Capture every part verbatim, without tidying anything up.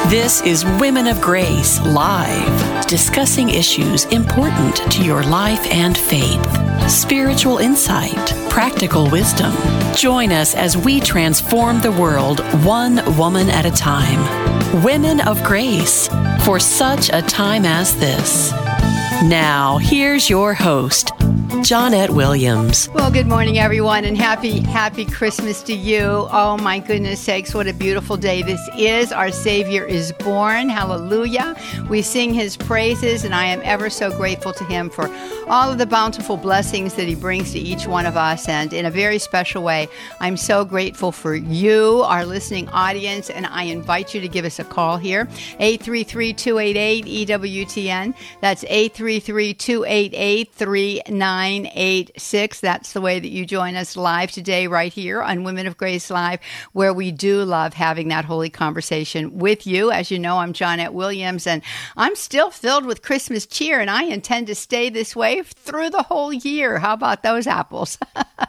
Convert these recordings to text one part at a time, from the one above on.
This is Women of Grace Live, discussing issues important to your life and faith. Spiritual insight, practical wisdom. Join us as we transform the world one woman at a time. Women of Grace, for such a time as this. Now, here's your host, Johnette Williams. Well, good morning, everyone, and happy, happy Christmas to you. Oh, my goodness sakes, what a beautiful day this is. Our Savior is born. Hallelujah. We sing His praises, and I am ever so grateful to Him for all of the bountiful blessings that He brings to each one of us. And in a very special way, I'm so grateful for you, our listening audience, and I invite you to give us a call here, eight three three, two eight eight, E W T N. That's eight three three, two eight eight, three nine eight six. That's the way that you join us live today right here on Women of Grace Live, where we do love having that holy conversation with you. As you know, I'm Johnette Williams, and I'm still filled with Christmas cheer, and I intend to stay this way through the whole year. How about those apples?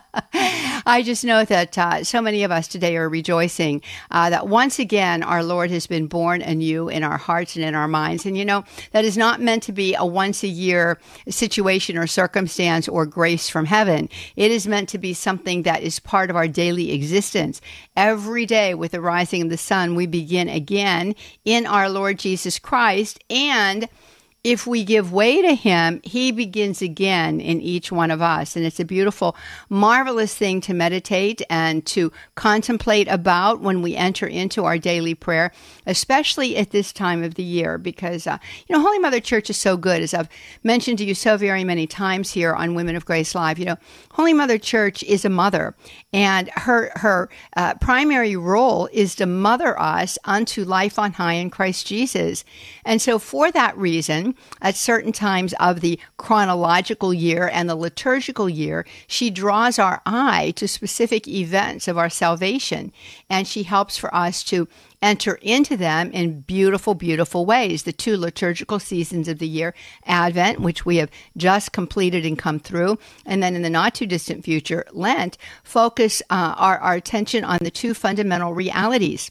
I just know that uh, so many of us today are rejoicing uh, that once again our Lord has been born anew in our hearts and in our minds. And you know, that is not meant to be a once a year situation or circumstance or grace from heaven. It is meant to be something that is part of our daily existence. Every day with the rising of the sun, we begin again in our Lord Jesus Christ, and if we give way to Him, He begins again in each one of us. And it's a beautiful, marvelous thing to meditate and to contemplate about when we enter into our daily prayer, especially at this time of the year, because, uh, you know, Holy Mother Church is so good, as I've mentioned to you so very many times here on Women of Grace Live. You know, Holy Mother Church is a mother, and her, her uh, primary role is to mother us unto life on high in Christ Jesus. And so for that reason, at certain times of the chronological year and the liturgical year, she draws our eye to specific events of our salvation, and she helps for us to enter into them in beautiful, beautiful ways. The two liturgical seasons of the year, Advent, which we have just completed and come through, and then in the not-too-distant future, Lent, focus uh, our, our attention on the two fundamental realities.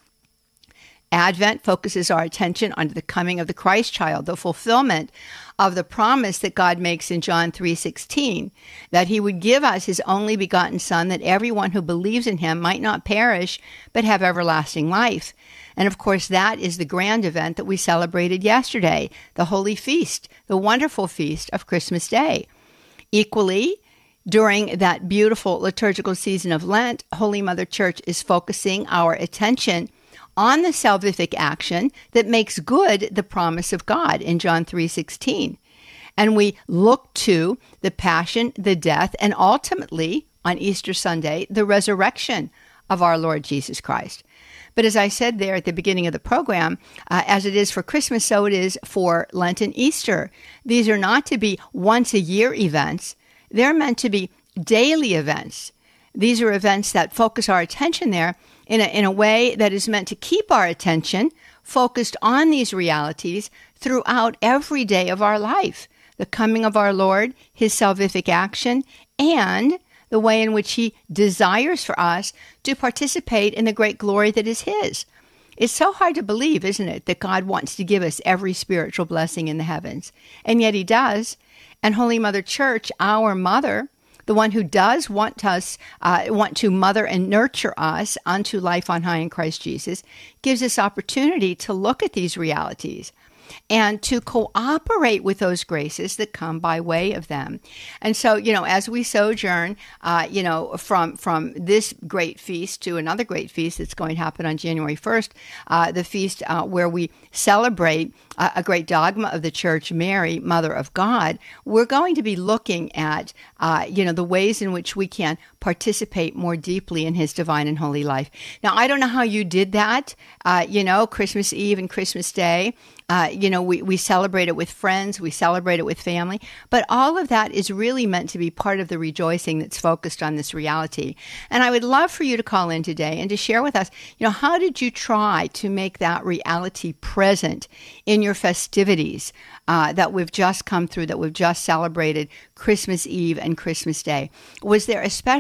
Advent focuses our attention on the coming of the Christ child, the fulfillment of the promise that God makes in John three sixteen, that He would give us His only begotten Son, that everyone who believes in Him might not perish, but have everlasting life. And of course, that is the grand event that we celebrated yesterday, the Holy Feast, the wonderful feast of Christmas Day. Equally, during that beautiful liturgical season of Lent, Holy Mother Church is focusing our attention on the salvific action that makes good the promise of God in John three sixteen. And we look to the passion, the death, and ultimately, on Easter Sunday, the resurrection of our Lord Jesus Christ. But as I said there at the beginning of the program, uh, as it is for Christmas, so it is for Lent and Easter. These are not to be once-a-year events. They're meant to be daily events. These are events that focus our attention there in a, in a way that is meant to keep our attention focused on these realities throughout every day of our life. The coming of our Lord, His salvific action, and the way in which He desires for us to participate in the great glory that is His. It's so hard to believe, isn't it, that God wants to give us every spiritual blessing in the heavens. And yet He does. And Holy Mother Church, our mother, the one who does want us, uh, want to mother and nurture us unto life on high in Christ Jesus, gives us opportunity to look at these realities and to cooperate with those graces that come by way of them. And so, you know, as we sojourn, uh, you know, from from this great feast to another great feast that's going to happen on January first, uh, the feast uh, where we celebrate uh, a great dogma of the Church, Mary, Mother of God, we're going to be looking at, uh, you know, the ways in which we can participate more deeply in His divine and holy life. Now, I don't know how you did that, uh, you know, Christmas Eve and Christmas Day. Uh, you know, we, we celebrate it with friends, we celebrate it with family, but all of that is really meant to be part of the rejoicing that's focused on this reality. And I would love for you to call in today and to share with us, you know, how did you try to make that reality present in your festivities uh, that we've just come through, that we've just celebrated Christmas Eve and Christmas Day? Was there a special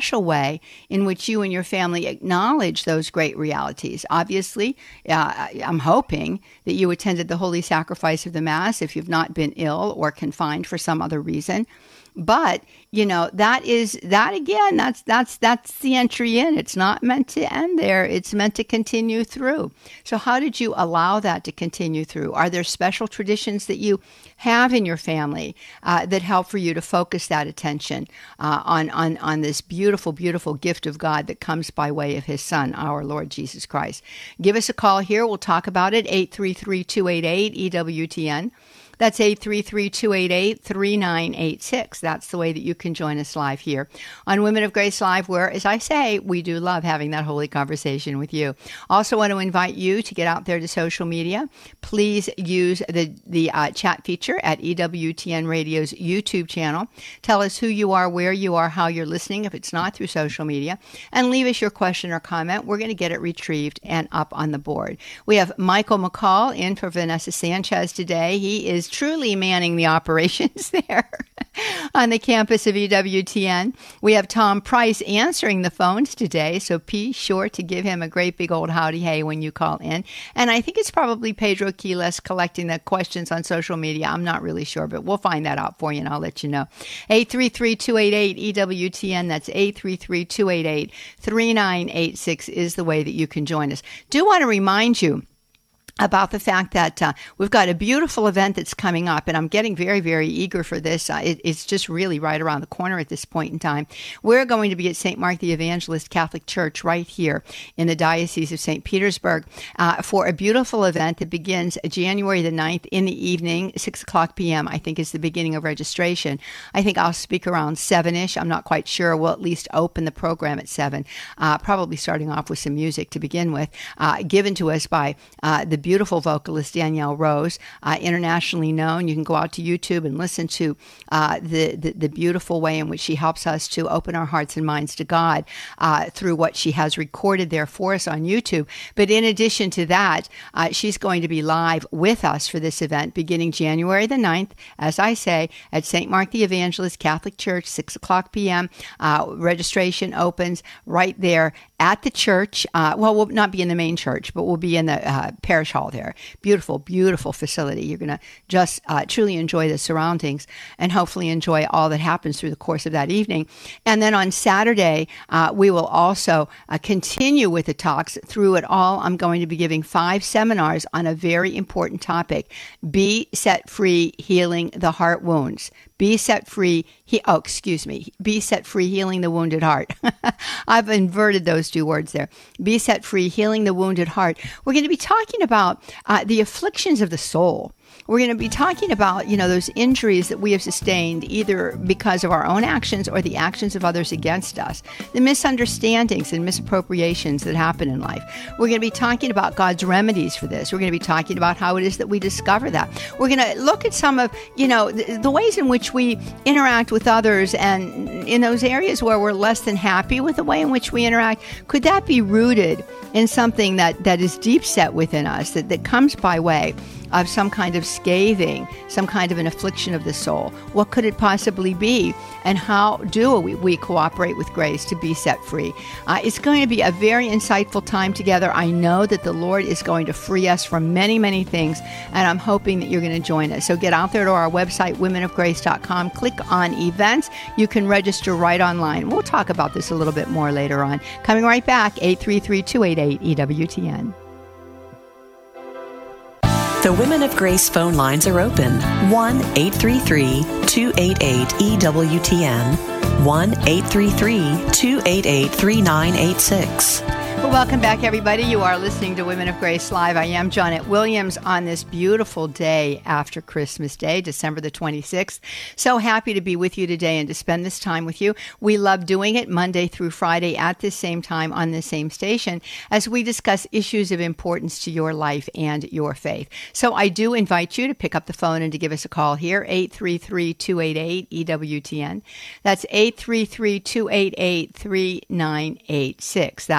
special way in which you and your family acknowledge those great realities. Obviously, uh, I'm hoping that you attended the Holy Sacrifice of the Mass if you've not been ill or confined for some other reason. But, you know, that is, that again, that's, that's, that's the entry in. It's not meant to end there. It's meant to continue through. So how did you allow that to continue through? Are there special traditions that you have in your family uh, that help for you to focus that attention uh, on, on, on this beautiful, beautiful gift of God that comes by way of his Son, our Lord Jesus Christ? Give us a call here. We'll talk about it. eight three three, two eight eight, E W T N. That's eight three three, two eight eight, three nine eight six. That's the way that you can join us live here on Women of Grace Live, where, as I say, we do love having that holy conversation with you. Also want to invite you to get out there to social media. Please use the, the uh, chat feature at E W T N Radio's YouTube channel. Tell us who you are, where you are, how you're listening, if it's not through social media, and leave us your question or comment. We're going to get it retrieved and up on the board. We have Michael McCall in for Vanessa Sanchez today. He is truly manning the operations there on the campus of E W T N. We have Tom Price answering the phones today, so be sure to give him a great big old howdy hey when you call in. And I think it's probably Pedro Quiles collecting the questions on social media. I'm not really sure, but we'll find that out for you and I'll let you know. eight three three, two eight eight, E W T N. That's eight three three, two eight eight, three nine eight six is the way that you can join us. Do want to remind you about the fact that uh, we've got a beautiful event that's coming up, and I'm getting very, very eager for this. Uh, it, it's just really right around the corner at this point in time. We're going to be at Saint Mark the Evangelist Catholic Church right here in the Diocese of Saint Petersburg uh, for a beautiful event that begins January the ninth in the evening, six o'clock p.m., I think is the beginning of registration. I think I'll speak around seven-ish. I'm not quite sure. We'll at least open the program at seven, uh, probably starting off with some music to begin with, uh, given to us by uh, the beautiful vocalist Danielle Rose, uh, internationally known. You can go out to YouTube and listen to uh, the, the the beautiful way in which she helps us to open our hearts and minds to God uh, through what she has recorded there for us on YouTube. But in addition to that, uh, she's going to be live with us for this event beginning January the ninth, as I say, at Saint Mark the Evangelist Catholic Church, six o'clock p.m. Uh, registration opens right there at the church. Uh, well, we'll not be in the main church, but we'll be in the uh, parish hall there. Beautiful, beautiful facility. You're going to just uh, truly enjoy the surroundings and hopefully enjoy all that happens through the course of that evening. And then on Saturday, uh, we will also uh, continue with the talks. Through it all, I'm going to be giving five seminars on a very important topic: Be Set Free, Healing the Heart Wounds. Be set free. He, oh, excuse me. Be set free, healing the wounded heart. I've inverted those two words there. Be set free, healing the wounded heart. We're going to be talking about uh, the afflictions of the soul. We're going to be talking about, you know, those injuries that we have sustained either because of our own actions or the actions of others against us, the misunderstandings and misappropriations that happen in life. We're going to be talking about God's remedies for this. We're going to be talking about how it is that we discover that. We're going to look at some of, you know, the, the ways in which we interact with others, and in those areas where we're less than happy with the way in which we interact, could that be rooted in something that, that is deep set within us, that, that comes by way of some kind of scathing, some kind of an affliction of the soul? What could it possibly be? And how do we, we cooperate with grace to be set free? Uh, it's going to be a very insightful time together. I know that the Lord is going to free us from many, many things, and I'm hoping that you're going to join us. So get out there to our website, women of grace dot com, click on events. You can register right online. We'll talk about this a little bit more later on. Coming right back, eight three three, two eight eight, E W T N. The Women of Grace phone lines are open. one eight three three, two eight eight, E W T N. one eight three three, two eight eight, three nine eight six. Well, welcome back, everybody. You are listening to Women of Grace Live. I am Janet Williams on this beautiful day after Christmas Day, December the twenty-sixth. So happy to be with you today and to spend this time with you. We love doing it Monday through Friday at this same time on this same station as we discuss issues of importance to your life and your faith. So I do invite you to pick up the phone and to give us a call here, eight three three, two eight eight, E W T N. That's eight three three, two eight eight, three nine eight six. That is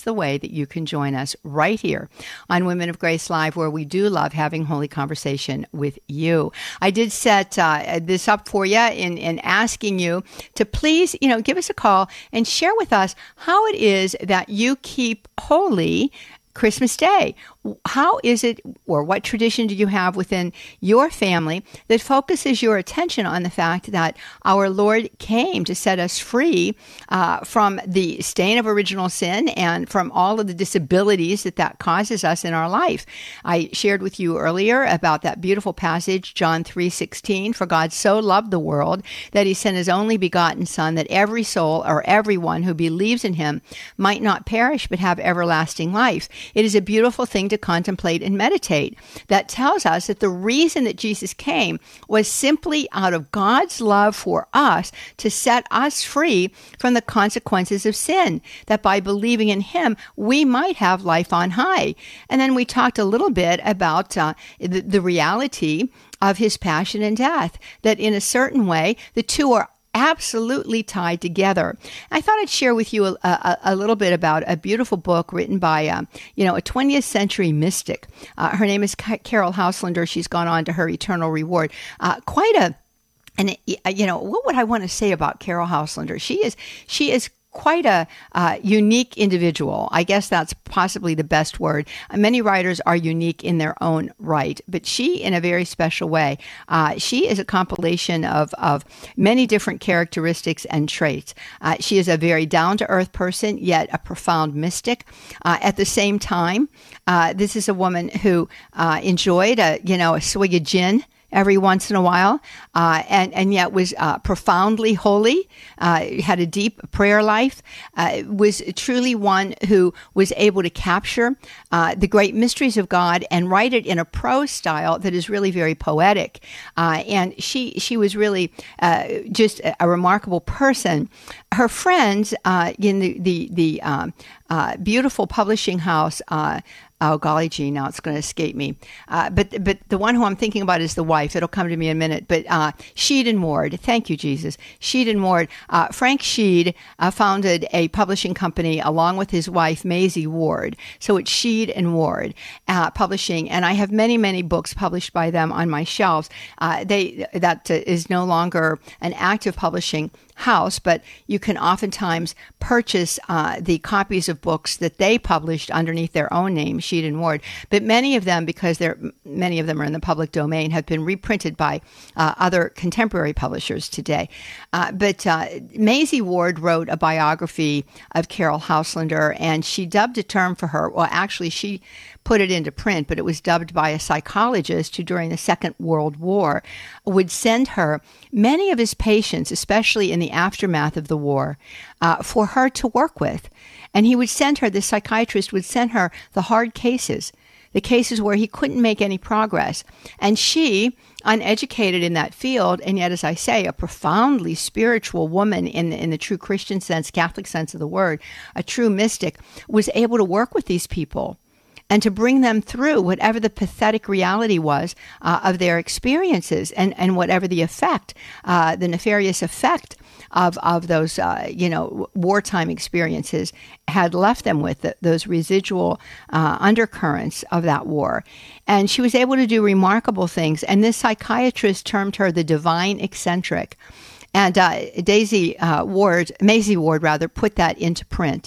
that's the way that you can join us right here on Women of Grace Live, where we do love having holy conversation with you. I did set uh, this up for you in, in asking you to please, you know, give us a call and share with us how it is that you keep holy Christmas Day. How is it, or what tradition do you have within your family that focuses your attention on the fact that our Lord came to set us free uh, from the stain of original sin and from all of the disabilities that that causes us in our life? I shared with you earlier about that beautiful passage, John three sixteen, for God so loved the world that he sent his only begotten Son, that every soul or everyone who believes in him might not perish but have everlasting life. It is a beautiful thing to contemplate and meditate. That tells us that the reason that Jesus came was simply out of God's love for us to set us free from the consequences of sin, that by believing in him, we might have life on high. And then we talked a little bit about uh, the, the reality of his passion and death, that in a certain way, the two are absolutely tied together. I thought I'd share with you a, a, a little bit about a beautiful book written by, um, you know, a twentieth century mystic. Uh, her name is Caryll Houselander. She's gone on to her eternal reward. Uh, quite a, and you know, what would I want to say about Caryll Houselander? She is, she is quite a uh, unique individual. I guess that's possibly the best word. Uh, many writers are unique in their own right, but she, in a very special way, uh, she is a compilation of, of many different characteristics and traits. Uh, she is a very down-to-earth person, yet a profound mystic. Uh, at the same time, uh, this is a woman who uh, enjoyed a, you know, a swig of gin every once in a while, uh, and, and yet was uh, profoundly holy, uh, had a deep prayer life, uh, was truly one who was able to capture uh, the great mysteries of God and write it in a prose style that is really very poetic. Uh, and she she was really uh, just a, a remarkable person. Her friends uh, in the, the, the um, uh, beautiful publishing house, uh, oh, golly gee, now it's going to escape me. Uh, but but the one who I'm thinking about is the wife. It'll come to me in a minute. But uh, Sheed and Ward, thank you, Jesus. Sheed and Ward. Uh, Frank Sheed uh, founded a publishing company along with his wife, Maisie Ward. So it's Sheed and Ward uh, Publishing. And I have many, many books published by them on my shelves. Uh, they That uh, is no longer an active publishing house, but you can oftentimes purchase uh, the copies of books that they published underneath their own name, Sheed and Ward. But many of them, because they're many of them are in the public domain, have been reprinted by uh, other contemporary publishers today. Uh, but uh, Maisie Ward wrote a biography of Caryll Houselander, and she dubbed a term for her. Well, actually, she put it into print, but it was dubbed by a psychologist who, during the Second World War, would send her many of his patients, especially in the aftermath of the war, uh, for her to work with. And he would send her, the psychiatrist would send her the hard cases, the cases where he couldn't make any progress. And she, uneducated in that field, and yet, as I say, a profoundly spiritual woman in the, in the true Christian sense, Catholic sense of the word, a true mystic, was able to work with these people and to bring them through whatever the pathetic reality was uh, of their experiences, and, and whatever the effect, uh, the nefarious effect of of those, uh, you know, wartime experiences had left them with, the, those residual uh, undercurrents of that war. And she was able to do remarkable things. And this psychiatrist termed her the divine eccentric. And uh, Daisy uh, Ward, Maisie Ward, rather, put that into print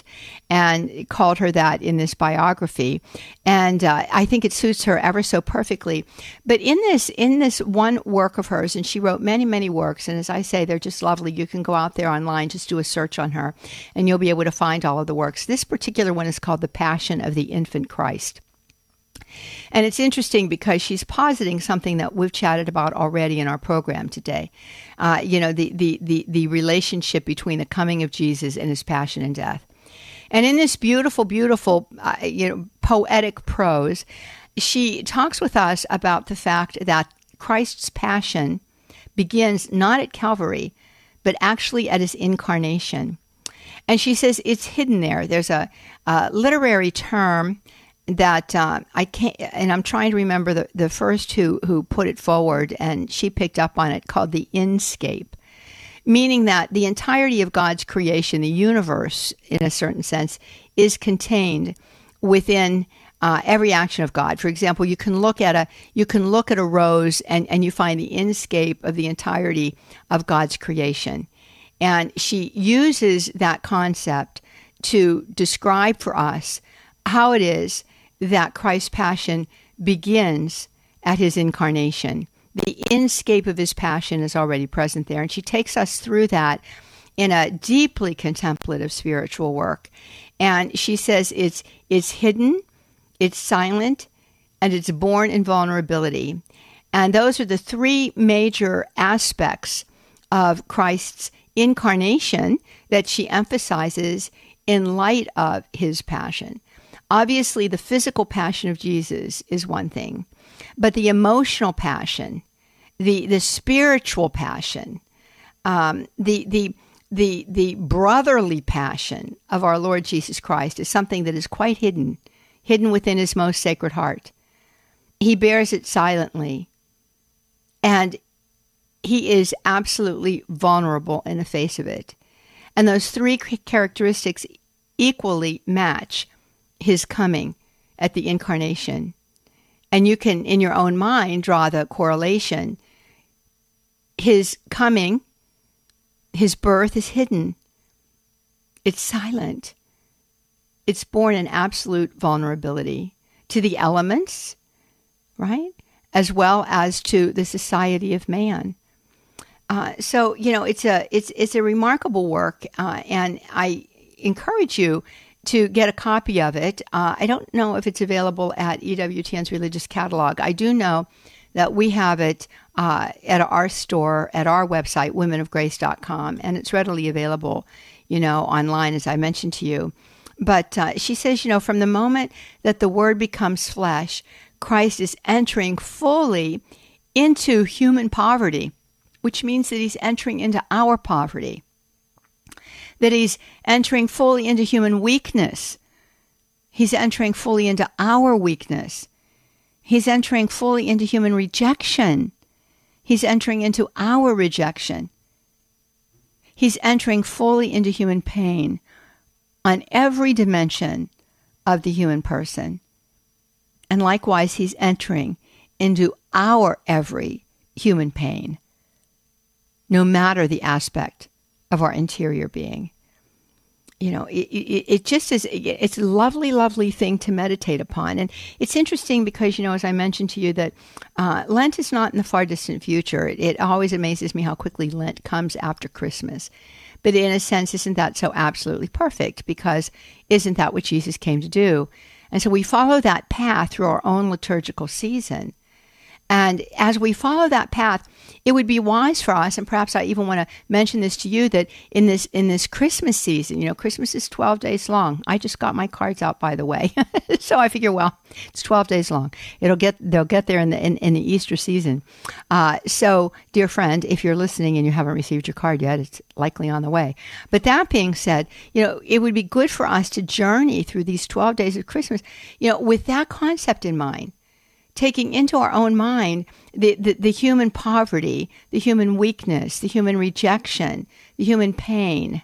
and called her that in this biography. And uh, I think it suits her ever so perfectly. But in this, in this one work of hers, and she wrote many, many works, and as I say, they're just lovely. You can go out there online, just do a search on her, and you'll be able to find all of the works. This particular one is called The Passion of the Infant Christ. And it's interesting because she's positing something that we've chatted about already in our program today. Uh, you know, the, the, the, the relationship between the coming of Jesus and his passion and death. And in this beautiful, beautiful, uh, you know, poetic prose, she talks with us about the fact that Christ's passion begins not at Calvary, but actually at his incarnation. And she says it's hidden there. There's a, a literary term that uh, I can't, and I'm trying to remember the, the first who, who put it forward, and she picked up on it, called the inscape, meaning that the entirety of God's creation, the universe, in a certain sense, is contained within uh, every action of God. For example, you can look at a you can look at a rose and, and you find the inscape of the entirety of God's creation. And she uses that concept to describe for us how it is that Christ's passion begins at his incarnation. The inscape of his passion is already present there. And she takes us through that in a deeply contemplative spiritual work. And she says it's it's hidden, it's silent, and it's born in vulnerability. And those are the three major aspects of Christ's incarnation that she emphasizes in light of his passion. Obviously, the physical passion of Jesus is one thing, but the emotional passion, the the spiritual passion, um, the the the the brotherly passion of our Lord Jesus Christ is something that is quite hidden, hidden within his most sacred heart. He bears it silently, and he is absolutely vulnerable in the face of it. And those three characteristics equally match his coming at the incarnation. And you can, in your own mind, draw the correlation. His coming, his birth is hidden. It's silent. It's born in absolute vulnerability to the elements, right? As well as to the society of man. Uh, so, you know, it's a it's it's a remarkable work, uh, and I encourage you to get a copy of it. Uh, I don't know if it's available at E W T N's Religious Catalog. I do know that we have it uh, at our store, at our website, women of grace dot com, and it's readily available, you know, online, as I mentioned to you. But uh, she says, you know, from the moment that the Word becomes flesh, Christ is entering fully into human poverty, which means that he's entering into our poverty, that he's entering fully into human weakness. He's entering fully into our weakness. He's entering fully into human rejection. He's entering into our rejection. He's entering fully into human pain on every dimension of the human person. And likewise, he's entering into our every human pain, no matter the aspect of our interior being. You know, it, it, it just is, it's a lovely, lovely thing to meditate upon. And it's interesting because, you know, as I mentioned to you, that uh, Lent is not in the far distant future. It, it always amazes me how quickly Lent comes after Christmas. But in a sense, isn't that so absolutely perfect? Because isn't that what Jesus came to do? And so we follow that path through our own liturgical season. And as we follow that path, it would be wise for us, and perhaps I even want to mention this to you, that in this in this Christmas season, you know, Christmas is twelve days long. I just got my cards out, by the way. So I figure, well, it's twelve days long. It'll get they'll get there in the in, in the Easter season. Uh, so, dear friend, if you're listening and you haven't received your card yet, it's likely on the way. But that being said, you know, it would be good for us to journey through these twelve days of Christmas, you know, with that concept in mind. Taking into our own mind the, the, the human poverty, the human weakness, the human rejection, the human pain,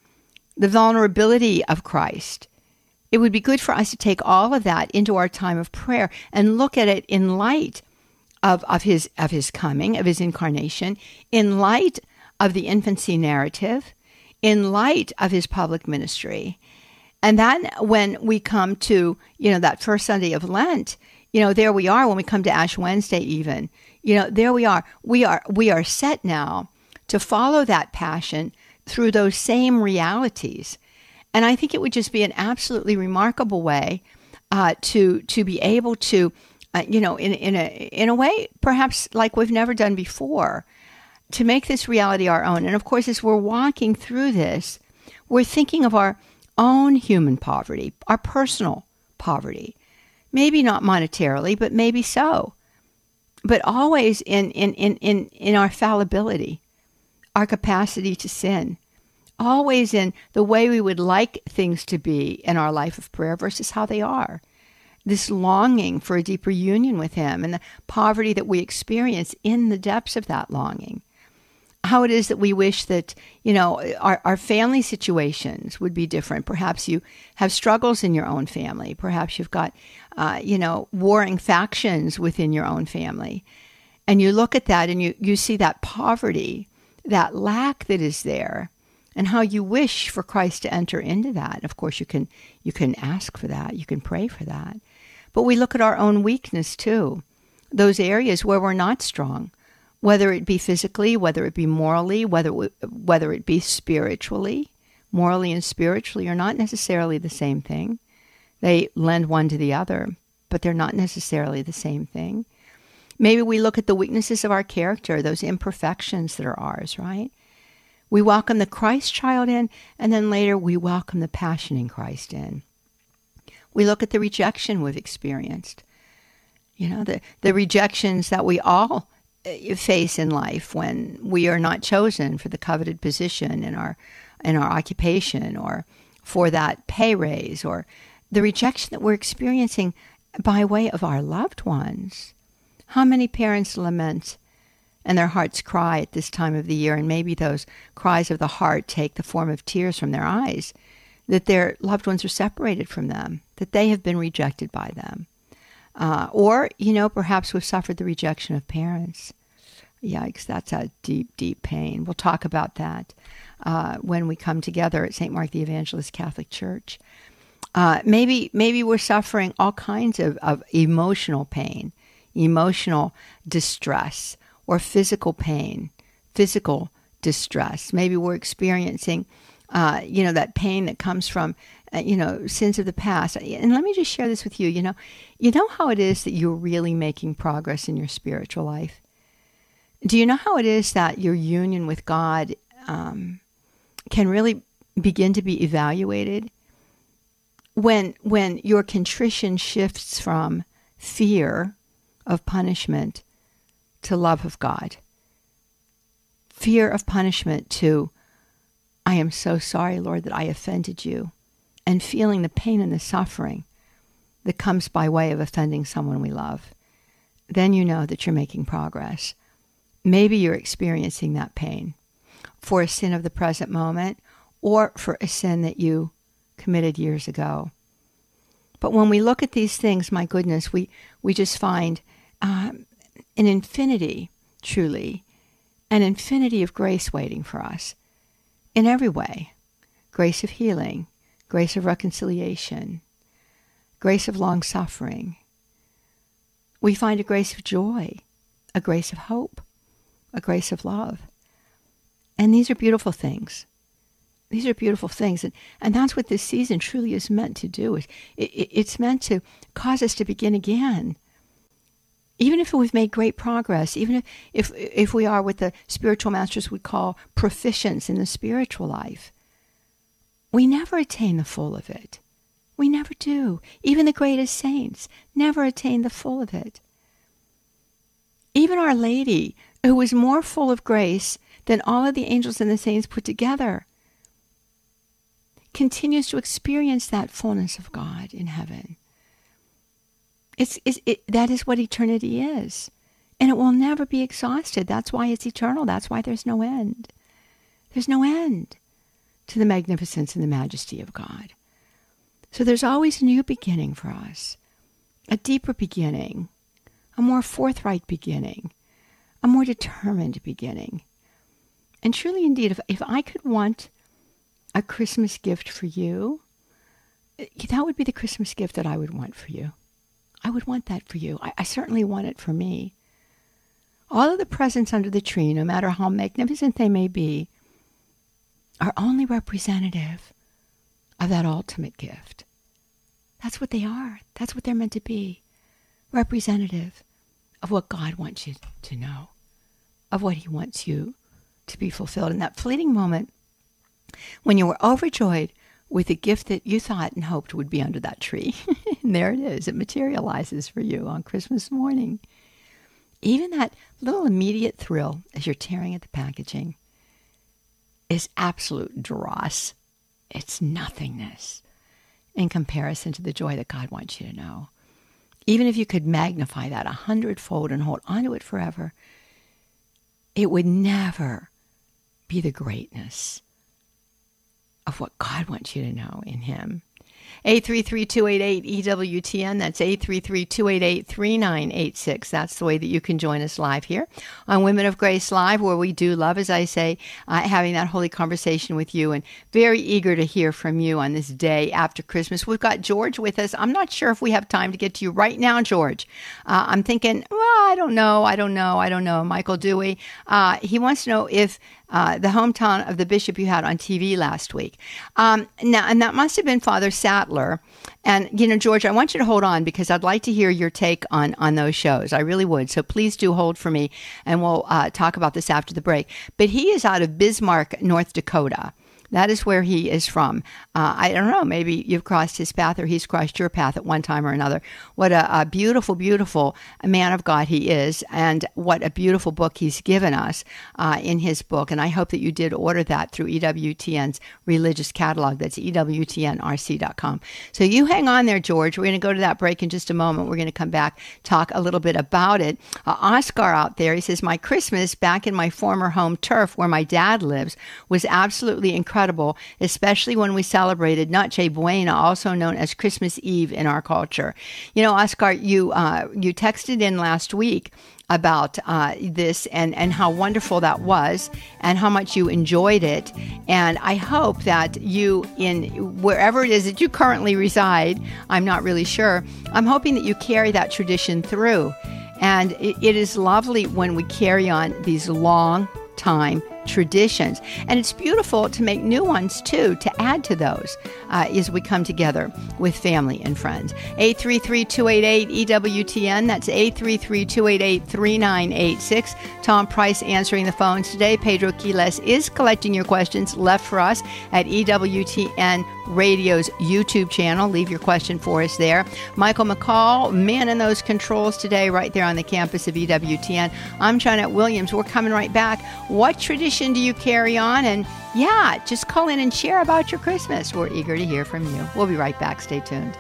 the vulnerability of Christ. It would be good for us to take all of that into our time of prayer and look at it in light of, of his of his coming, of his incarnation, in light of the infancy narrative, in light of his public ministry. And then when we come to, you know, that first Sunday of Lent, you know, there we are when we come to Ash Wednesday even. You know, there we are. We are we are set now to follow that passion through those same realities. And I think it would just be an absolutely remarkable way uh, to to be able to, uh, you know, in in a in a way perhaps like we've never done before, to make this reality our own. And of course, as we're walking through this, we're thinking of our own human poverty, our personal poverty. Maybe not monetarily, but maybe so. But always in, in, in, in, in our fallibility, our capacity to sin. Always in the way we would like things to be in our life of prayer versus how they are. This longing for a deeper union with him and the poverty that we experience in the depths of that longing. how it is that we wish that, you know, our, our family situations would be different. Perhaps you have struggles in your own family. Perhaps you've got, uh, you know, warring factions within your own family. And you look at that and you, you see that poverty, that lack that is there, and how you wish for Christ to enter into that. Of course, you can you can ask for that. You can pray for that. But we look at our own weakness too, those areas where we're not strong, whether it be physically, whether it be morally, whether whether it be spiritually. Morally and spiritually are not necessarily the same thing. They lend one to the other, but they're not necessarily the same thing. Maybe we look at the weaknesses of our character, those imperfections that are ours, right? We welcome the Christ child in, and then later we welcome the passioning Christ in. We look at the rejection we've experienced. You know, the, the rejections that we all face in life when we are not chosen for the coveted position in our in our occupation, or for that pay raise, or the rejection that we're experiencing by way of our loved ones. How many parents lament and their hearts cry at this time of the year, and maybe those cries of the heart take the form of tears from their eyes, that their loved ones are separated from them, that they have been rejected by them. Uh, or, you know, perhaps we've suffered the rejection of parents. Yikes, that's a deep, deep pain. We'll talk about that uh, when we come together at Saint Mark the Evangelist Catholic Church. Uh, maybe maybe we're suffering all kinds of, of emotional pain, emotional distress, or physical pain, physical distress. Maybe we're experiencing, uh, you know, that pain that comes from, uh, you know, sins of the past. And let me just share this with you. You know, you know how it is that you're really making progress in your spiritual life? Do you know how it is that your union with God um, can really begin to be evaluated? When, when your contrition shifts from fear of punishment to love of God. Fear of punishment to, I am so sorry, Lord, that I offended you. And feeling the pain and the suffering that comes by way of offending someone we love. Then you know that you're making progress. Maybe you're experiencing that pain for a sin of the present moment, or for a sin that you committed years ago. But when we look at these things, my goodness, we, we just find um, an infinity, truly, an infinity of grace waiting for us in every way. Grace of healing, grace of reconciliation, grace of long-suffering. We find a grace of joy, a grace of hope, a grace of love. And these are beautiful things. These are beautiful things. And, and that's what this season truly is meant to do. It, it, it's meant to cause us to begin again. Even if we've made great progress, even if, if, if we are what the spiritual masters would call proficients in the spiritual life, we never attain the full of it. We never do. Even the greatest saints never attain the full of it. Even Our Lady, who was more full of grace than all of the angels and the saints put together, continues to experience that fullness of God in heaven. It's, it's it, that is what eternity is. And it will never be exhausted. That's why it's eternal. That's why there's no end. There's no end to the magnificence and the majesty of God. So there's always a new beginning for us, a deeper beginning, a more forthright beginning, a more determined beginning. And truly indeed, if, if I could want a Christmas gift for you, that would be the Christmas gift that I would want for you. I would want that for you. I, I certainly want it for me. All of the presents under the tree, no matter how magnificent they may be, are only representative of that ultimate gift. That's what they are. That's what they're meant to be. Representative of what God wants you to know, of what he wants you to be fulfilled. In that fleeting moment, when you were overjoyed with the gift that you thought and hoped would be under that tree, and there it is. It materializes for you on Christmas morning. Even that little immediate thrill as you're tearing at the packaging is absolute dross. It's nothingness in comparison to the joy that God wants you to know. Even if you could magnify that a hundredfold and hold onto it forever, it would never be the greatness of what God wants you to know in him. eight three three, two eight eight, E W T N. That's eight three three, two eight eight, three nine eight six. That's the way that you can join us live here on Women of Grace Live, where we do love, as I say, uh, having that holy conversation with you, and very eager to hear from you on this day after Christmas. We've got George with us. I'm not sure if we have time to get to you right now, George. Uh, I'm thinking, well, I don't know, I don't know, I don't know. Michael Dewey, uh, he wants to know if Uh, the hometown of the bishop you had on T V last week. Um, now, and that must have been Father Sattler. And, you know, George, I want you to hold on because I'd like to hear your take on, on those shows. I really would. So please do hold for me, and we'll uh, talk about this after the break. But he is out of Bismarck, North Dakota. That is where he is from. Uh, I don't know, maybe you've crossed his path or he's crossed your path at one time or another. What a, a beautiful, beautiful man of God he is, and what a beautiful book he's given us uh, in his book. And I hope that you did order that through E W T N's religious catalog. That's E W T N R C dot com. So you hang on there, George. We're going to go to that break in just a moment. We're going to come back, talk a little bit about it. Uh, Oscar out there, he says, my Christmas back in my former home turf where my dad lives was absolutely incredible. Incredible, especially when we celebrated Noche Buena, also known as Christmas Eve in our culture. You know, Oscar, you uh, you texted in last week about uh, this and, and how wonderful that was and how much you enjoyed it. And I hope that you, in wherever it is that you currently reside, I'm not really sure, I'm hoping that you carry that tradition through. And it, it is lovely when we carry on these long time traditions. And it's beautiful to make new ones, too, to add to those uh, as we come together with family and friends. eight three three, two eight eight, E W T N. That's eight three three, two eight eight, three nine eight six. Tom Price answering the phones today. Pedro Quiles is collecting your questions left for us at E W T N Radio's YouTube channel. Leave your question for us there. Michael McCall, man in those controls today, right there on the campus of E W T N. I'm Janet Williams. We're coming right back. What tradition do you carry on? And yeah, just call in and share about your Christmas. We're eager to hear from you. We'll be right back. Stay tuned.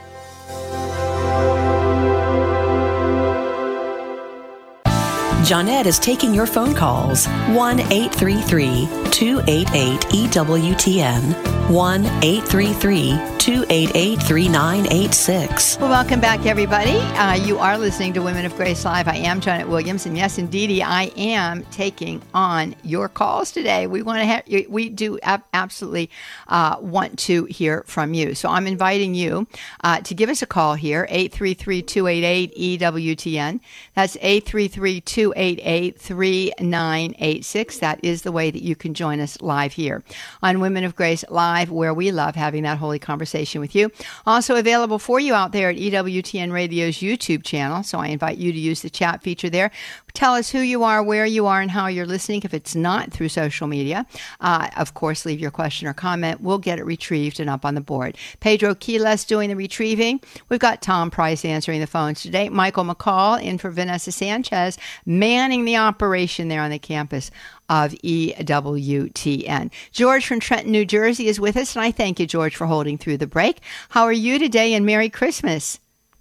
Jeanette is taking your phone calls. one eight three three, two eight eight, E W T N. one eight three three, two eight eight, three nine eight six. Well, welcome back, everybody. Uh, you are listening to Women of Grace Live. I am Janet Williams, and yes, indeedy, I am taking on your calls today. We want to have, we do ab- absolutely uh, want to hear from you. So I'm inviting you uh, to give us a call here, eight three three, two eight eight, E W T N. That's eight three three, two eight eight, three nine eight six. That is the way that you can join us live here on Women of Grace Live, where we love having that holy conversation with you. Also available for you out there at E W T N Radio's YouTube channel. So I invite you to use the chat feature there. Tell us who you are, where you are, and how you're listening. If it's not through social media, uh, of course, leave your question or comment. We'll get it retrieved and up on the board. Pedro Quiles doing the retrieving. We've got Tom Price answering the phones today. Michael McCall in for Vanessa Sanchez, manning the operation there on the campus of E W T N. George from Trenton, New Jersey is with us, and I thank you, George, for holding through the break. How are you today, and Merry Christmas?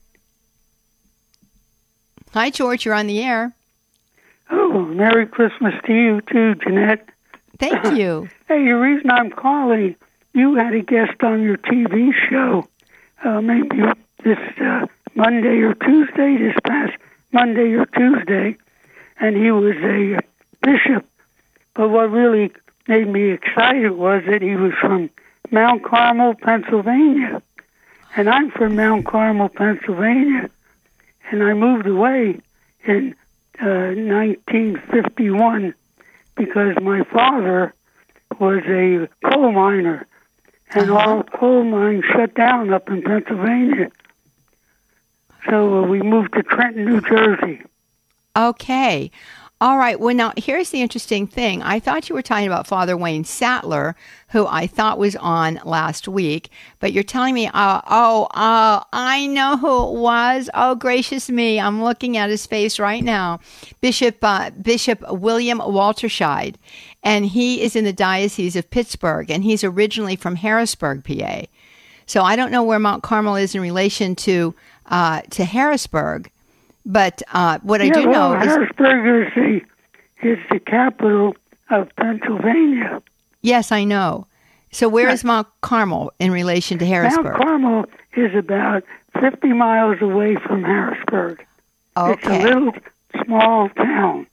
Hi, George, you're on the air. Oh, Merry Christmas to you, too, Jeanette. Thank you. Hey, the reason I'm calling, you had a guest on your T V show, uh, maybe this uh, Monday or Tuesday, this past Monday or Tuesday, and he was a bishop. But what really made me excited was that he was from Mount Carmel, Pennsylvania. And I'm from Mount Carmel, Pennsylvania. And I moved away in uh, nineteen fifty-one because my father was a coal miner. And uh-huh. all coal mines shut down up in Pennsylvania. So uh, we moved to Trenton, New Jersey. Okay. All right. Well, now, here's the interesting thing. I thought you were talking about Father Wayne Sattler, who I thought was on last week, but you're telling me, uh, oh, uh, I know who it was. Oh, gracious me. I'm looking at his face right now. Bishop uh, Bishop William Walterscheid, and he is in the Diocese of Pittsburgh, and he's originally from Harrisburg, P A. So I don't know where Mount Carmel is in relation to uh, to Harrisburg. But uh, what I yeah, do well, know is Harrisburg is the, is the capital of Pennsylvania. Yes, I know. So where Right. is Mount Carmel in relation to Harrisburg? Mount Carmel is about fifty miles away from Harrisburg. Okay. It's a little small town.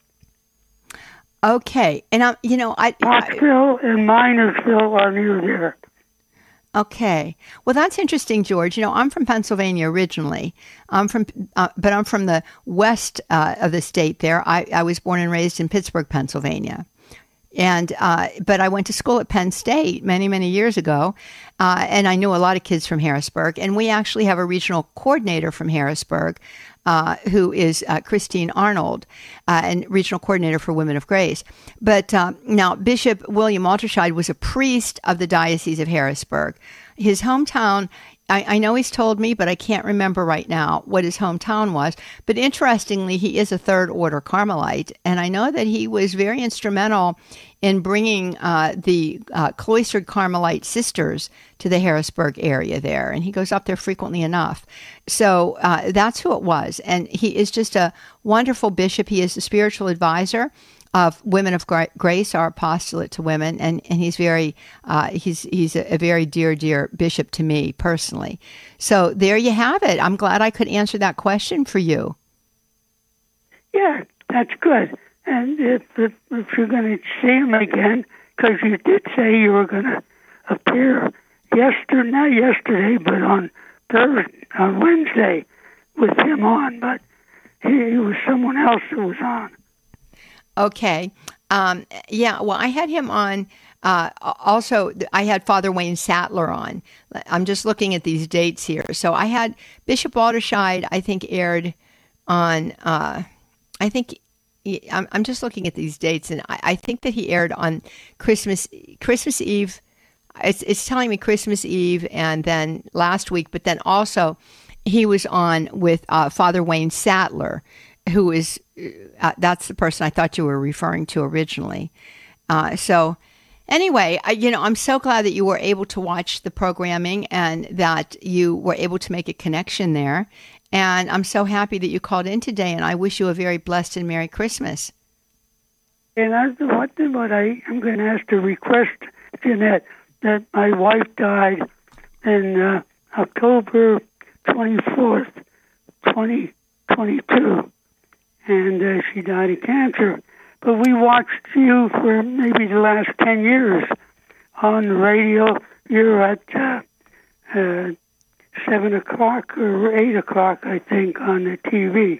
Okay. And, I, you know, I... I Pottsville and Minersville are near there. Okay. Well, that's interesting, George. You know, I'm from Pennsylvania originally. I'm from, uh, but I'm from the west uh, of the state there. I, I was born and raised in Pittsburgh, Pennsylvania. And, uh, but I went to school at Penn State many, many years ago. Uh, and I knew a lot of kids from Harrisburg. And we actually have a regional coordinator from Harrisburg, uh, who is uh, Christine Arnold, uh, and regional coordinator for Women of Grace. But uh, now Bishop William Alterscheid was a priest of the Diocese of Harrisburg. His hometown, I, I know he's told me, but I can't remember right now what his hometown was. But interestingly, he is a third order Carmelite. And I know that he was very instrumental in bringing uh, the uh, cloistered Carmelite sisters to the Harrisburg area there. And he goes up there frequently enough. So uh, that's who it was. And he is just a wonderful bishop. He is a spiritual advisor of Women of Grace, our apostolate to women, and, and he's very uh, he's he's a, a very dear dear bishop to me personally. So there you have it. I'm glad I could answer that question for you. Yeah, that's good. And if if, if you're going to see him again, because you did say you were going to appear yesterday, not yesterday, but on Thursday, on Wednesday, with him on, but he, he was someone else who was on. Okay. Um, yeah, well, I had him on. Uh, also, I had Father Wayne Sattler on. I'm just looking at these dates here. So I had Bishop Alterscheid, I think, aired on, uh, I think, I'm, I'm just looking at these dates, and I, I think that he aired on Christmas Christmas Eve. It's, it's telling me Christmas Eve and then last week, but then also he was on with uh, Father Wayne Sattler, who is, uh, that's the person I thought you were referring to originally. Uh, so anyway, I, you know, I'm so glad that you were able to watch the programming and that you were able to make a connection there. And I'm so happy that you called in today, and I wish you a very blessed and Merry Christmas. And I, what, what I, I'm going to ask to request, Jeanette, that my wife died in uh, October twenty-fourth, twenty twenty-two. And uh, she died of cancer. But we watched you for maybe the last ten years on the radio. You're at uh, uh, seven o'clock or eight o'clock, I think, on the T V.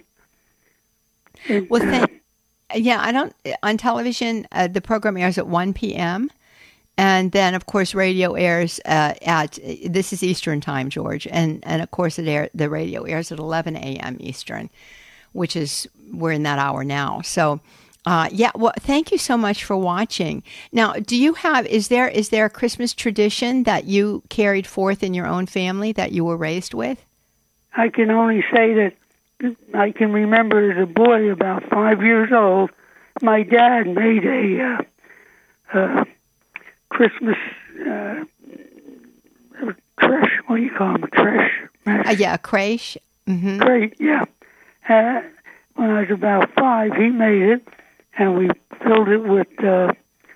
And, well, thank, uh, yeah, I don't, on television, uh, the program airs at one p.m., and then, of course, radio airs uh, at, this is Eastern time, George, and, and of course, it air, the radio airs at eleven a.m. Eastern, which is, we're in that hour now. So, uh, yeah, well, thank you so much for watching. Now, do you have, is there is there a Christmas tradition that you carried forth in your own family that you were raised with? I can only say that I can remember as a boy, about five years old, my dad made a uh, uh, Christmas uh, creche. What do you call them? A creche? Uh, yeah, a creche. Mm-hmm. Great, yeah. Uh, when I was about five, he made it, and we filled it with uh,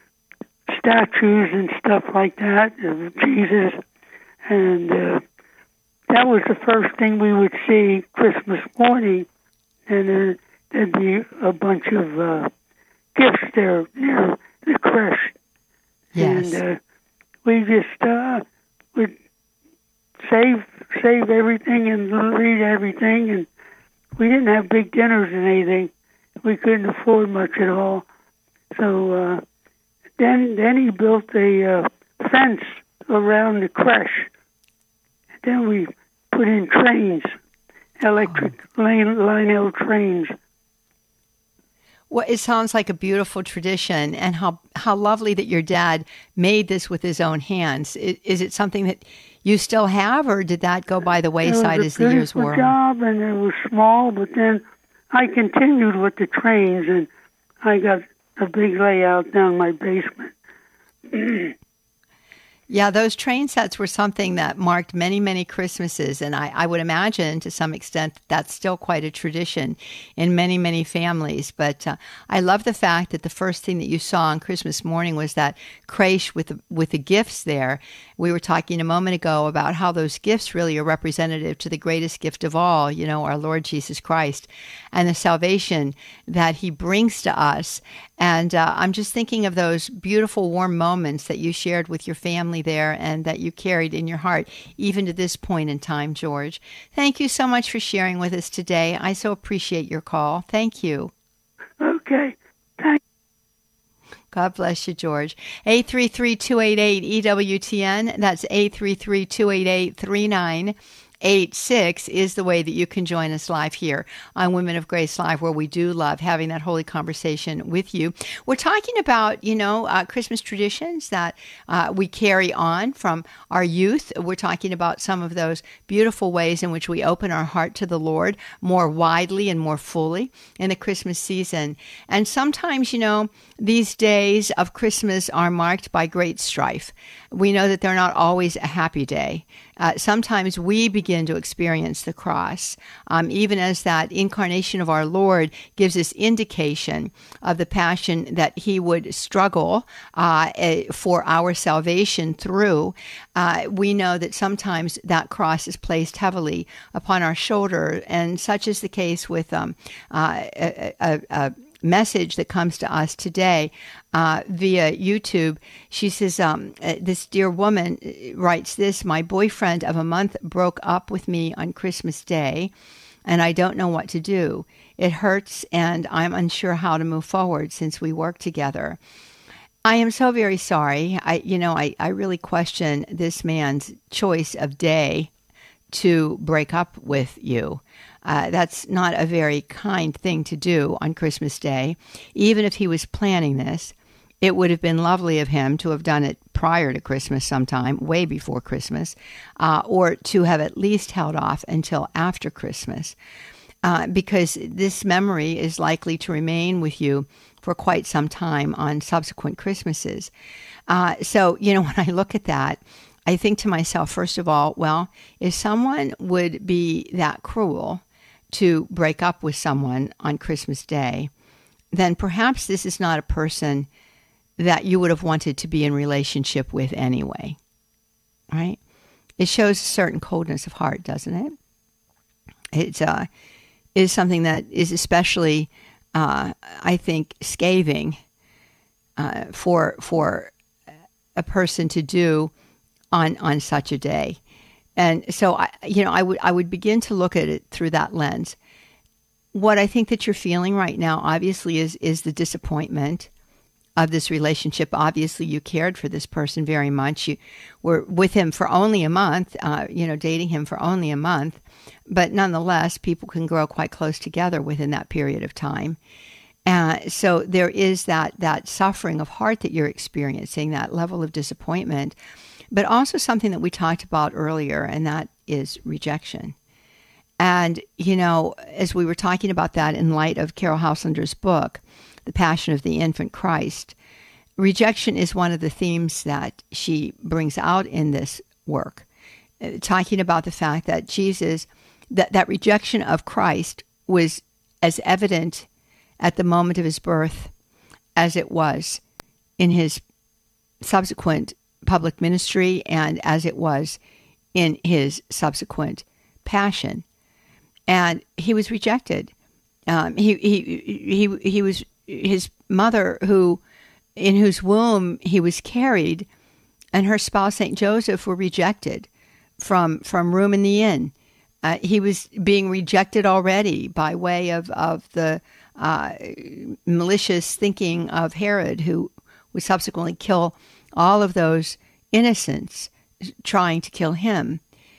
statues and stuff like that of Jesus, and uh, that was the first thing we would see Christmas morning, and then there'd be a bunch of uh, gifts there near the creche. Yes. And uh, we just uh, would save save everything and read everything, and we didn't have big dinners and anything. We couldn't afford much at all. So uh, then then he built a uh, fence around the creche. Then we put in trains, electric line, Lionel trains. Well, it sounds like a beautiful tradition, and how, how lovely that your dad made this with his own hands. Is, is it something that you still have, or did that go by the wayside as the years wore on? It was a job, and it was small, but then I continued with the trains, and I got a big layout down my basement. Yeah, those train sets were something that marked many, many Christmases. And I, I would imagine to some extent that's still quite a tradition in many, many families. But uh, I love the fact that the first thing that you saw on Christmas morning was that creche with the, with the gifts there. We were talking a moment ago about how those gifts really are representative to the greatest gift of all, you know, our Lord Jesus Christ, and the salvation that he brings to us. And uh, I'm just thinking of those beautiful, warm moments that you shared with your family there and that you carried in your heart, even to this point in time, George. Thank you so much for sharing with us today. I so appreciate your call. Thank you. Okay. Thank God bless you, George. eight three three, two eight eight, E W T N. That's eight three three, two eight eight, three nine eight six is the way that you can join us live here on Women of Grace Live, where we do love having that holy conversation with you. We're talking about, you know, uh, Christmas traditions that uh, we carry on from our youth. We're talking about some of those beautiful ways in which we open our heart to the Lord more widely and more fully in the Christmas season. And sometimes, you know, these days of Christmas are marked by great strife. We know that they're not always a happy day. Uh, sometimes we begin to experience the cross, um, even as that incarnation of our Lord gives us indication of the passion that he would struggle uh, for our salvation through. Uh, we know that sometimes that cross is placed heavily upon our shoulder, and such is the case with um, uh, a, a, a message that comes to us today uh, via YouTube. She says, um, this dear woman writes this: my boyfriend of a month broke up with me on Christmas Day, and I don't know what to do. It hurts, and I'm unsure how to move forward since we work together. I am so very sorry. I, you know, I, I really question this man's choice of day to break up with you. Uh, that's not a very kind thing to do on Christmas Day. Even if he was planning this, it would have been lovely of him to have done it prior to Christmas sometime, way before Christmas, uh, or to have at least held off until after Christmas, uh, because this memory is likely to remain with you for quite some time on subsequent Christmases. Uh, so, you know, when I look at that, I think to myself, first of all, well, if someone would be that cruel to break up with someone on Christmas Day, then perhaps this is not a person that you would have wanted to be in relationship with anyway, right? It shows a certain coldness of heart, doesn't it? It uh, is something that is especially, uh, I think, scathing uh, for for a person to do on on such a day. And so, I, you know, I would I would begin to look at it through that lens. What I think that you're feeling right now, obviously, is is the disappointment of this relationship. Obviously, you cared for this person very much. You were with him for only a month, uh, you know, dating him for only a month. But nonetheless, people can grow quite close together within that period of time. Uh, so there is that that suffering of heart that you're experiencing, that level of disappointment. But also something that we talked about earlier, and that is rejection. And, you know, as we were talking about that in light of Carol Hauslander's book, The Passion of the Infant Christ, rejection is one of the themes that she brings out in this work, uh, talking about the fact that Jesus, that, that rejection of Christ was as evident at the moment of his birth as it was in his subsequent public ministry and as it was in his subsequent passion. And he was rejected. Um, he, he, he, he was his mother, who, in whose womb he was carried, and her spouse, Saint Joseph, were rejected from, from room in the inn. Uh, he was being rejected already by way of, of the uh, malicious thinking of Herod, who would subsequently kill all of those innocents trying to kill him.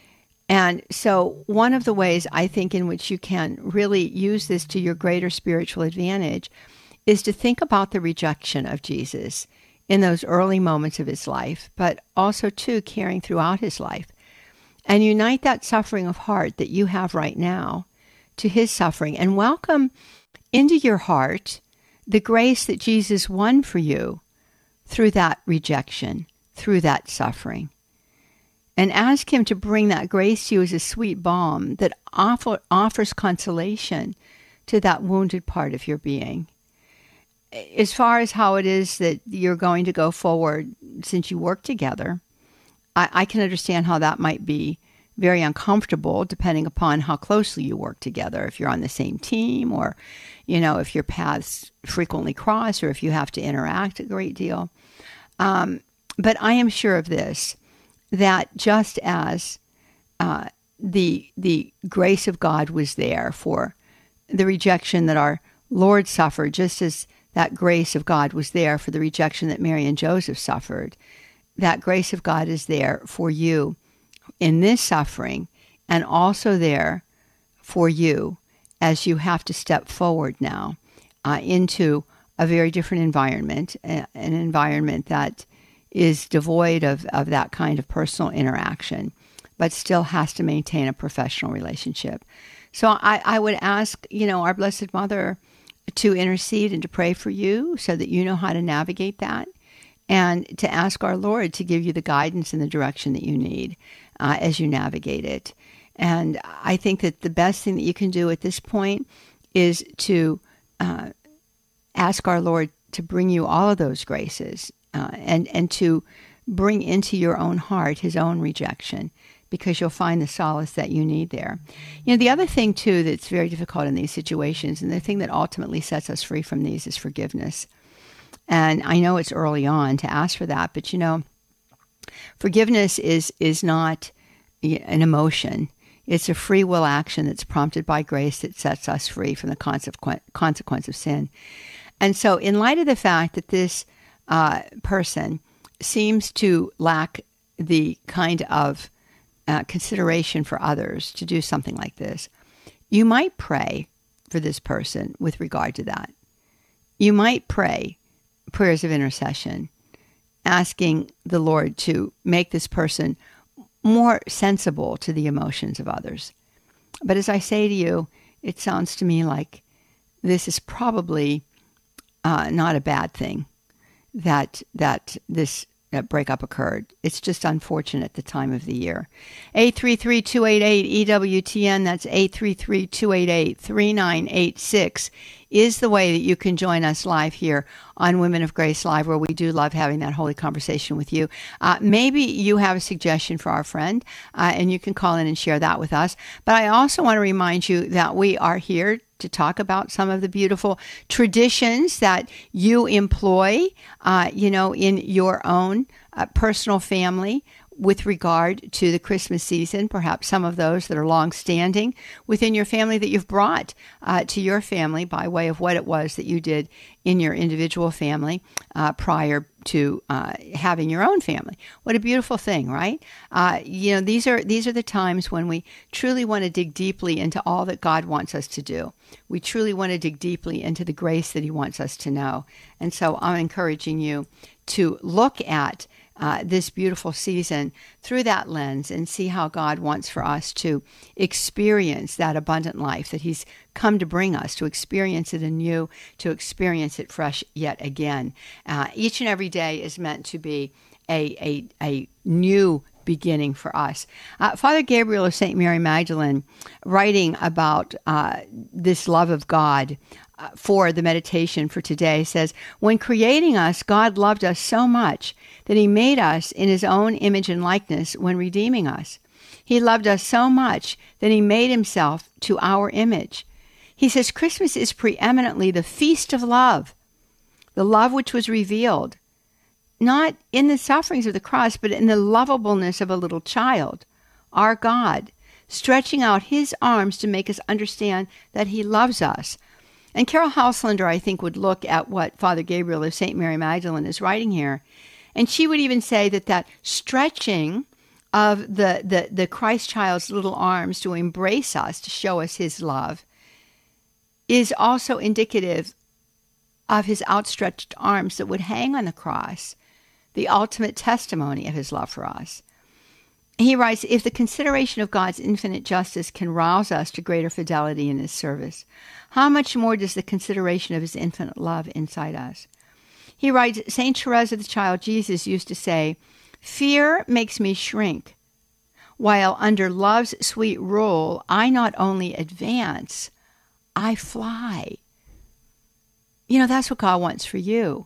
And so one of the ways I think in which you can really use this to your greater spiritual advantage is to think about the rejection of Jesus in those early moments of his life, but also, too, carrying throughout his life. And unite that suffering of heart that you have right now to his suffering, and welcome into your heart the grace that Jesus won for you through that rejection, through that suffering. And ask him to bring that grace to you as a sweet balm that offer, offers consolation to that wounded part of your being. As far as how it is that you're going to go forward since you work together, I, I can understand how that might be very uncomfortable depending upon how closely you work together. If you're on the same team, or, you know, if your paths frequently cross, or if you have to interact a great deal. Um, but I am sure of this, that just as uh, the the grace of God was there for the rejection that our Lord suffered, just as that grace of God was there for the rejection that Mary and Joseph suffered, that grace of God is there for you in this suffering, and also there for you as you have to step forward now uh, into a very different environment, an environment that is devoid of, of that kind of personal interaction, but still has to maintain a professional relationship. So I, I would ask, you know, our Blessed Mother to intercede and to pray for you so that you know how to navigate that, and to ask our Lord to give you the guidance and the direction that you need uh, as you navigate it. And I think that the best thing that you can do at this point is to uh, ask our Lord to bring you all of those graces uh, and, and to bring into your own heart his own rejection, because you'll find the solace that you need there. You know, the other thing, too, that's very difficult in these situations, and the thing that ultimately sets us free from these, is forgiveness. And I know it's early on to ask for that, but, you know, forgiveness is is not an emotion. It's a free will action that's prompted by grace that sets us free from the consequence, consequence of sin. And so in light of the fact that this uh, person seems to lack the kind of uh, consideration for others to do something like this, you might pray for this person with regard to that. You might pray prayers of intercession, asking the Lord to make this person more sensible to the emotions of others. But as I say to you, it sounds to me like this is probably uh, not a bad thing, that that this uh, breakup occurred. It's just unfortunate at the time of the year. eight three three, two eight eight, E W T N, that's eight three three, two eight eight, three nine eight six, is the way that you can join us live here on Women of Grace Live, where we do love having that holy conversation with you. Uh, maybe you have a suggestion for our friend, uh, and you can call in and share that with us. But I also want to remind you that we are here to talk about some of the beautiful traditions that you employ, uh, you know, in your own uh, personal family with regard to the Christmas season, perhaps some of those that are long-standing within your family that you've brought uh, to your family by way of what it was that you did in your individual family uh, prior to uh, having your own family. What a beautiful thing, right? Uh, you know, these are these are the times when we truly want to dig deeply into all that God wants us to do. We truly want to dig deeply into the grace that he wants us to know. And so I'm encouraging you to look at Uh, this beautiful season through that lens and see how God wants for us to experience that abundant life that he's come to bring us, to experience it anew, to experience it fresh yet again. Uh, each and every day is meant to be a, a, a new beginning for us. Uh, Father Gabriel of Saint Mary Magdalene, writing about uh, this love of God uh, for the meditation for today, says, when creating us, God loved us so much that he made us in his own image and likeness when redeeming us. He loved us so much that he made himself to our image. He says Christmas is preeminently the feast of love, the love which was revealed, not in the sufferings of the cross, but in the lovableness of a little child, our God, stretching out his arms to make us understand that he loves us. And Carol Hauslander, I think, would look at what Father Gabriel of Saint Mary Magdalene is writing here, and she would even say that that stretching of the, the, the Christ child's little arms to embrace us, to show us his love, is also indicative of his outstretched arms that would hang on the cross, the ultimate testimony of his love for us. He writes, if the consideration of God's infinite justice can rouse us to greater fidelity in his service, how much more does the consideration of his infinite love incite us? He writes, Saint Therese of the Child Jesus used to say, Fear makes me shrink, while under love's sweet rule, I not only advance, I fly. You know, that's what God wants for you.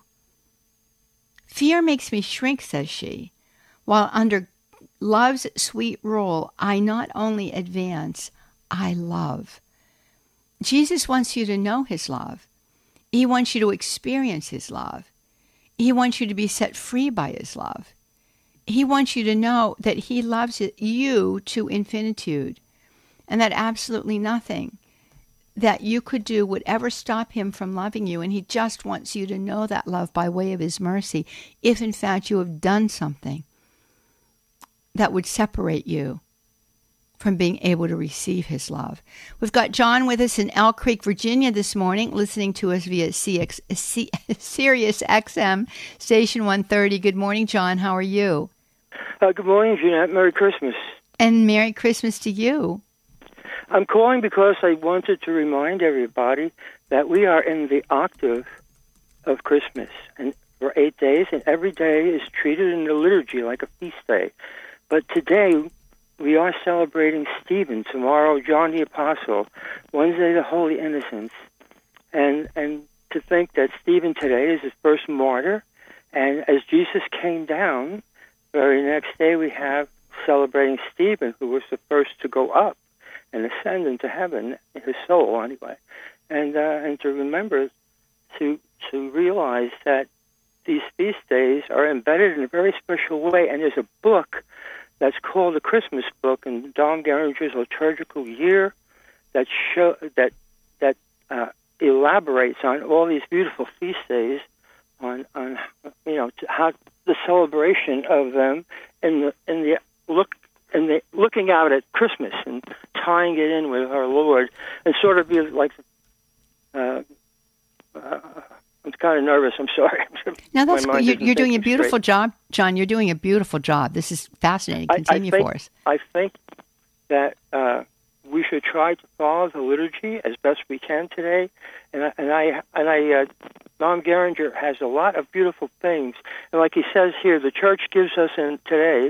Fear makes me shrink, says she, while under love's sweet rule, I not only advance, I love. Jesus wants you to know his love. He wants you to experience his love. He wants you to be set free by his love. He wants you to know that he loves you to infinitude, and that absolutely nothing that you could do would ever stop him from loving you. And he just wants you to know that love by way of his mercy, if in fact you have done something that would separate you from being able to receive his love. We've got John with us in Elk Creek, Virginia this morning, listening to us via C X, C, Sirius X M, Station one thirty. Good morning, John. How are you? Uh, good morning, Jeanette. Merry Christmas. And Merry Christmas to you. I'm calling because I wanted to remind everybody that we are in the octave of Christmas, and for eight days, and every day is treated in the liturgy like a feast day. But today, we are celebrating Stephen, tomorrow John the Apostle, Wednesday the Holy Innocents, and and to think that Stephen today is his first martyr, and as Jesus came down, the very next day we have celebrating Stephen, who was the first to go up and ascend into heaven, his soul anyway, and uh, and to remember to to realize that these feast days are embedded in a very special way, and there's a book that's called the Christmas Book in Dom Gueringer's liturgical year that show that that uh, elaborates on all these beautiful feast days, on on you know how the celebration of them in the in the look in the looking out at Christmas and tying it in with our Lord, and sort of be like. Uh, uh, I'm kind of nervous. I'm sorry. No, that's good. You're, you're doing a beautiful straight. job, John. You're doing a beautiful job. This is fascinating. Continue I, I think, for us. I think that uh, we should try to follow the liturgy as best we can today. And I, and I, and I uh, Dom Gueringer has a lot of beautiful things. And like he says here, the Church gives us in today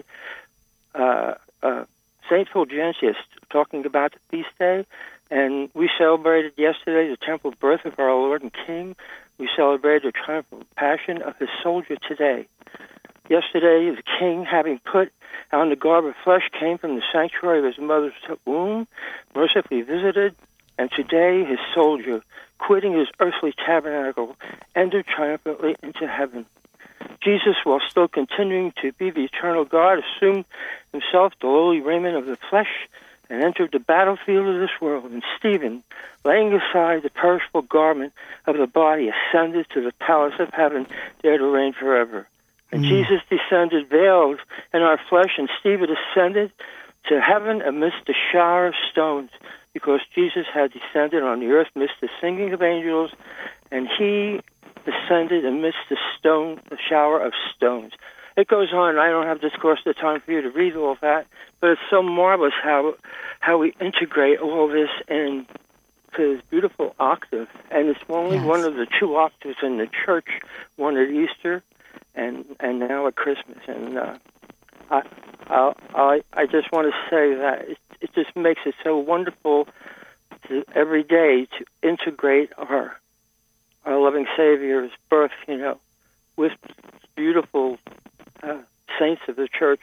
uh, uh, Saint Fulgentius talking about the feast day. And we celebrated yesterday the temple birth of our Lord and King. We celebrated the triumphal passion of his soldier today. Yesterday, the king, having put on the garb of flesh, came from the sanctuary of his mother's womb, mercifully visited, and today his soldier, quitting his earthly tabernacle, entered triumphantly into heaven. Jesus, while still continuing to be the eternal God, assumed himself the lowly raiment of the flesh and entered the battlefield of this world. And Stephen, laying aside the perishable garment of the body, ascended to the palace of heaven, there to reign forever. And mm. Jesus descended veiled in our flesh, and Stephen ascended to heaven amidst the shower of stones, because Jesus had descended on the earth amidst the singing of angels, and he descended amidst the stone, the shower of stones. It goes on. I don't have this course the time for you to read all of that, but it's so marvelous how how we integrate all this into this beautiful octave. And it's only yes. one of the two octaves in the church, one at Easter and and now at Christmas. And uh, I, I I I just want to say that it, it just makes it so wonderful to every day to integrate our our loving Savior's birth, you know, with beautiful Uh, saints of the church.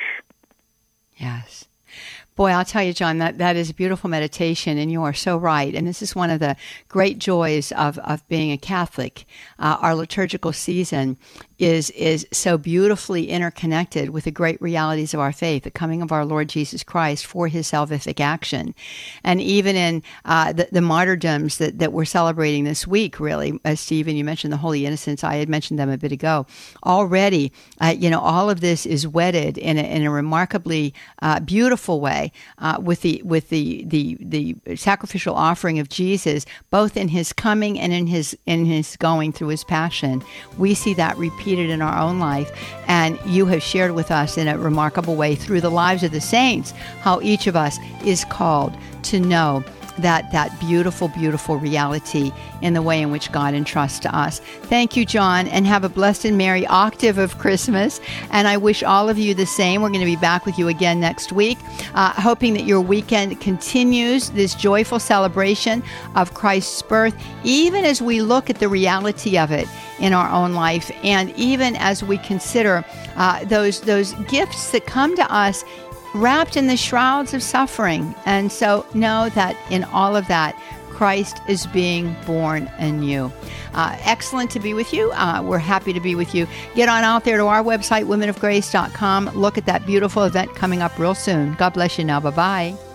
Yes. Boy, I'll tell you, John, that, that is a beautiful meditation, and you are so right. And this is one of the great joys of, of being a Catholic. Uh, our liturgical season is is so beautifully interconnected with the great realities of our faith, the coming of our Lord Jesus Christ for his salvific action. And even in uh, the, the martyrdoms that, that we're celebrating this week, really, as Stephen, you mentioned the Holy Innocents, I had mentioned them a bit ago. Already, uh, you know, all of this is wedded in a, in a remarkably uh, beautiful way uh, with the with the, the the sacrificial offering of Jesus, both in his coming and in his in his going through his passion. We see that repeated in our own life, and you have shared with us in a remarkable way through the lives of the saints how each of us is called to know that that beautiful, beautiful reality in the way in which God entrusts to us. Thank you, John, and have a blessed and merry octave of Christmas. And I wish all of you the same. We're going to be back with you again next week, uh, hoping that your weekend continues this joyful celebration of Christ's birth, even as we look at the reality of it in our own life, and even as we consider uh, those those gifts that come to us wrapped in the shrouds of suffering. And so know that in all of that, Christ is being born anew. Uh, excellent to be with you. Uh, we're happy to be with you. Get on out there to our website, women of grace dot com. Look at that beautiful event coming up real soon. God bless you now. Bye-bye.